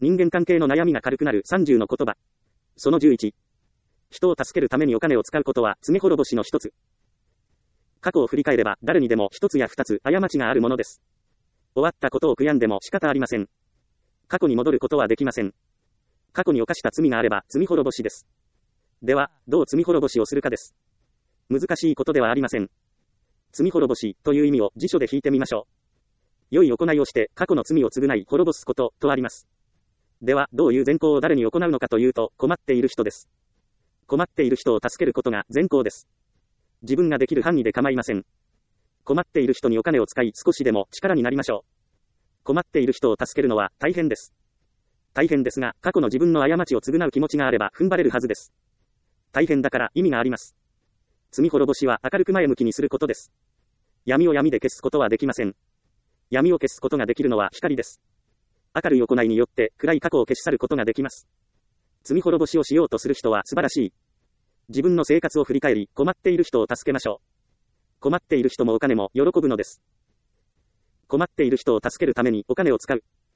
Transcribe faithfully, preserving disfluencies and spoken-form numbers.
人間関係の悩みが軽くなるさんじゅうの言葉。そのじゅういち。人を助けるためにお金を使うことは罪滅ぼしの一つ。過去を振り返れば誰にでも一つや二つ過ちがあるものです。終わったことを悔やんでも仕方ありません。過去に戻ることはできません。過去に犯した罪があれば罪滅ぼしです。では、どう罪滅ぼしをするかです。難しいことではありません。罪滅ぼしという意味を辞書で引いてみましょう。良い行いをして過去の罪を償い滅ぼすこととあります。では、どういう善行を誰に行うのかというと、困っている人です。困っている人を助けることが善行です。自分ができる範囲で構いません。困っている人にお金を使い少しでも力になりましょう。困っている人を助けるのは大変です。大変ですが、過去の自分の過ちを償う気持ちがあれば踏ん張れるはずです。大変だから意味があります。罪滅ぼしは明るく前向きにすることです。闇を闇で消すことはできません。闇を消すことができるのは光です。明るい行いによって暗い過去を消し去ることができます。罪滅ぼしをしようとする人は素晴らしい。自分の生活を振り返り、困っている人を助けましょう。困っている人もお金も喜ぶのです。困っている人を助けるためにお金を使う。